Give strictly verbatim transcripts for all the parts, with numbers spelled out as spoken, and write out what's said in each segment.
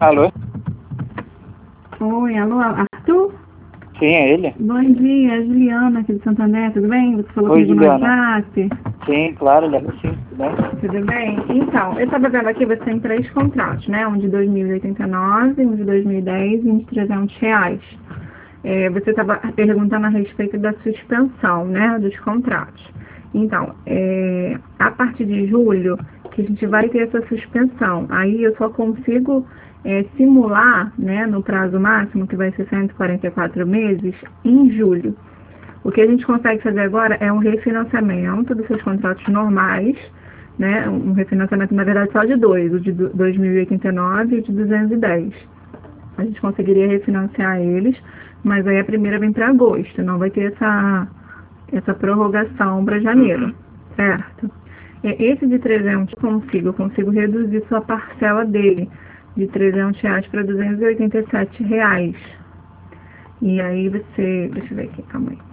Alô? Oi, alô, Arthur? Sim, é ele? Bom dia, é a Juliana aqui de Santander, tudo bem? Você falou Oi, comigo no Juliana. WhatsApp. Sim, claro, lembro sim, tudo bem? Tudo bem? Então, eu estava vendo aqui, você tem três contratos, né? Um de dois mil e oitenta e nove, um de dois mil e dez e um de trezentos reais. É, você estava perguntando a respeito da suspensão, né? Dos contratos. Então, é, a partir de julho, que a gente vai ter essa suspensão. Aí eu só consigo é, simular, né, no prazo máximo, que vai ser cento e quarenta e quatro meses, em julho. O que a gente consegue fazer agora é um refinanciamento dos seus contratos normais, né, um refinanciamento, na verdade, só de dois, o de dois mil e oitenta e nove e o de duzentos e dez. A gente conseguiria refinanciar eles, mas aí a primeira vem para agosto, não vai ter essa, essa prorrogação para janeiro, Uhum. certo? Esse de trezentos eu consigo, eu consigo reduzir sua parcela dele de trezentos reais para duzentos e oitenta e sete reais. E aí você, deixa eu ver aqui, calma aí.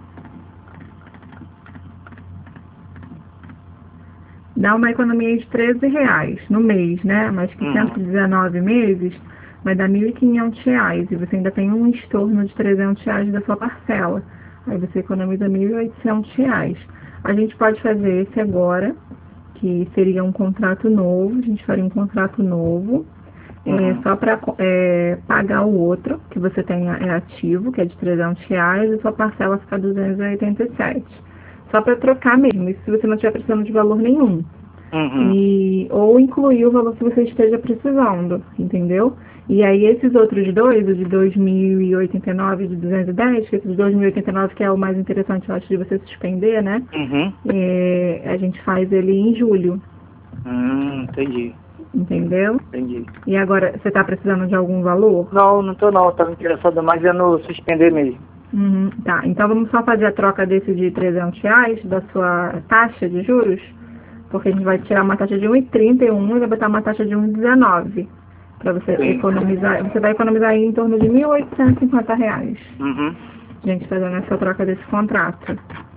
Dá uma economia de treze reais no mês, né? Mas que Uhum. cento e dezenove meses vai dar mil e quinhentos reais. E você ainda tem um estorno de trezentos reais da sua parcela. Aí você economiza mil e oitocentos reais. A gente pode fazer esse agora, que seria um contrato novo. A gente faria um contrato novo. É, Uhum. só para é, pagar o outro, que você tem é ativo, que é de trezentos reais, e sua parcela fica duzentos e oitenta e sete. Só para trocar mesmo, isso se você não estiver precisando de valor nenhum. Uhum. E, ou incluir o valor que você esteja precisando, entendeu? E aí esses outros dois, o de dois mil e oitenta e nove e de duzentos e dez, que esse de dois mil e oitenta e nove que é o mais interessante, eu acho, de você suspender, né? Uhum. É, a gente faz ele em julho, Hum, entendi. entendeu? Entendi. E agora, você está precisando de algum valor? Não, não tô não. Eu tava interessado mais é no suspender mesmo. Uhum, tá, então vamos só fazer a troca desse de trezentos reais da sua taxa de juros, porque a gente vai tirar uma taxa de um vírgula trinta e um e vai botar uma taxa de um vírgula dezenove, para você Sim. economizar, você vai economizar aí em torno de mil oitocentos e cinquenta reais, Uhum. gente, fazendo essa troca desse contrato.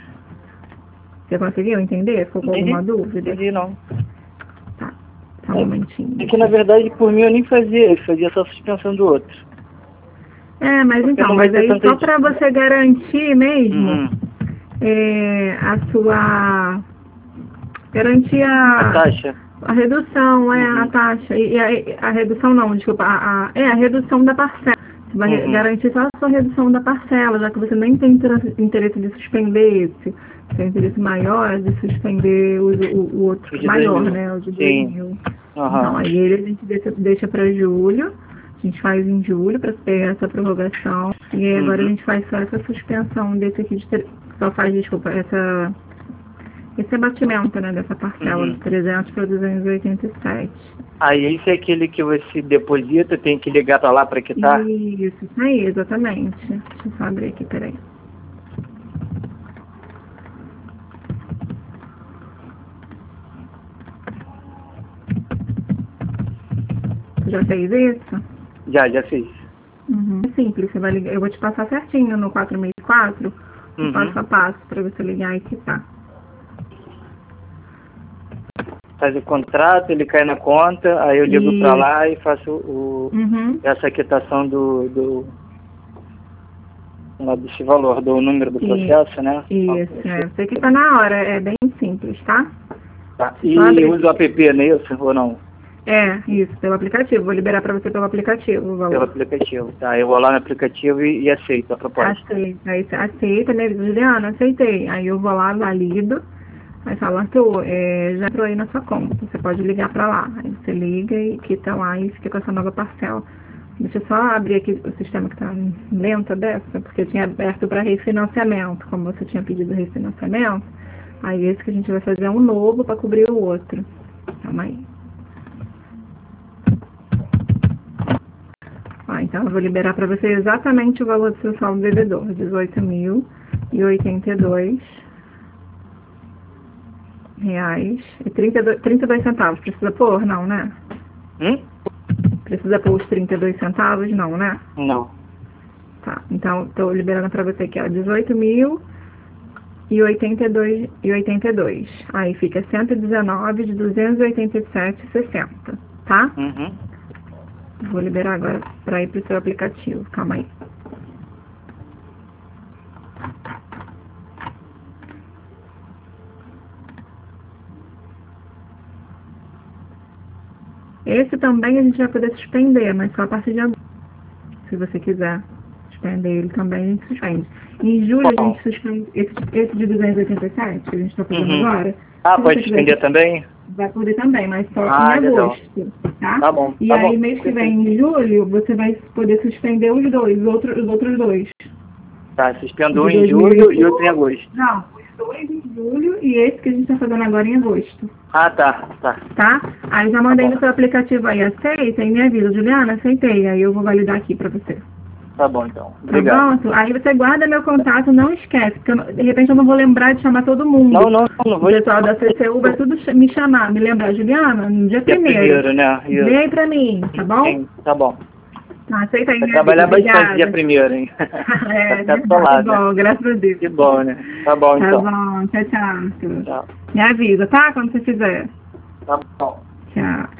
Você conseguiu entender? Ficou com Entendi. alguma dúvida? Entendi, não. Tá, só um momentinho. É que na verdade por mim eu nem fazia, eu fazia só a suspensão do outro. É, mas Porque então, não vai mas ter aí tanta só para você garantir mesmo, Uhum. é, a sua garantir A a, taxa. a redução, é a Uhum. taxa, e a, a redução não, desculpa, a, a, é a redução da parcela. Você vai Uhum. garantir só a sua redução da parcela, já que você nem tem interesse de suspender esse. Você tem interesse maior de suspender o, o, o outro O de dois maior, mil. né? O de dois Sim. mil. Aham. Então, aí ele a gente deixa, deixa para julho. A gente faz em julho para pegar essa prorrogação. E aí agora a Uhum. gente faz só essa suspensão desse aqui de tre- só faz, desculpa, essa esse abatimento, né, dessa parcela Uhum. de trezentos para duzentos e oitenta e sete. Aí esse é aquele que você deposita, tem que ligar pra lá pra quitar? Isso, isso aí, exatamente. Deixa eu só abrir aqui, peraí. Você já fez isso? Já, já fiz. Uhum. É simples, você vai ligar. Eu vou te passar certinho no quatro seis quatro, o Uhum. passo a passo, para você ligar e quitar. Faz o contrato, ele cai na conta, aí eu ligo pra Isso. lá e faço o, Uhum. essa quitação do, do, lá desse valor, do número do E, processo, né? isso, é. Você que tá na hora, é bem simples, tá? Tá. Deixa eu só E abrir usa o aqui. app, não é isso? Ou não? É, isso, pelo aplicativo. Vou liberar para você pelo aplicativo o Pelo valor. aplicativo. Tá, eu vou lá no aplicativo e, e aceito a proposta. Aceita, aí você aceita, né? Juliana, aceitei. Aí eu vou lá, valido. Aí fala, Arthur, é, já entrou aí na sua conta. Você pode ligar pra lá. Aí você liga e quita lá e fica com essa nova parcela. Deixa eu só abrir aqui o sistema que tá lento dessa, porque eu tinha aberto para refinanciamento. Como você tinha pedido refinanciamento, aí esse que a gente vai fazer é um novo para cobrir o outro. Calma aí. Ah, então eu vou liberar para você exatamente o valor do seu saldo devedor, dezoito mil e oitenta e dois reais e trinta e dois, trinta e dois centavos. Precisa pôr? Não, né? Hum? Precisa pôr os trinta e dois centavos? Não, né? Não. Tá, então estou liberando para você aqui, ó, dezoito mil e oitenta e dois e oitenta e dois. Aí fica cento e dezenove de duzentos e oitenta e sete e sessenta, tá? Uhum. Vou liberar agora para ir para o seu aplicativo. Calma aí. Esse também a gente vai poder suspender, mas só a partir de agora. Se você quiser suspender ele também, a gente suspende. Em julho a gente suspende esse, esse de duzentos e oitenta e sete que a gente está fazendo Uhum. agora. Ah, Se pode você suspender quiser, também? vai poder também, mas só Ah, em legal. agosto, tá? Tá bom, E tá aí, bom. mês que vem, em julho, você vai poder suspender os dois, os outros, os outros dois. Tá, suspendo um De em dois mil e julho e outro em agosto. Não, os dois em julho e esse que a gente tá fazendo agora em agosto, Ah, tá, tá. tá? Aí já mandei Tá bom. no seu aplicativo aí, aceita e me avisa, Juliana, aceitei, aí eu vou validar aqui pra você. Tá bom, então. Tá Obrigado. bom? Aí você guarda meu contato, não esquece, porque eu não- de repente eu não vou lembrar de chamar todo mundo. Não, não, não, não O vou... pessoal da C C U vai tudo ch- me chamar, me lembrar, Juliana, no dia Dia primeiro. primeiro, né? Isso. Vem pra mim, tá bom? Sim, tá bom. Tá, aceita aí, Vai minha trabalhar vida, bastante dia obrigada. primeiro, hein? É, Vai ficar verdade, atolado, né? bom, graças a Deus. Que bom, né? Tá bom, Tá então. bom, tchau, tchau. Tchau. Me avisa, tá? Quando você fizer. Tá bom. Tchau.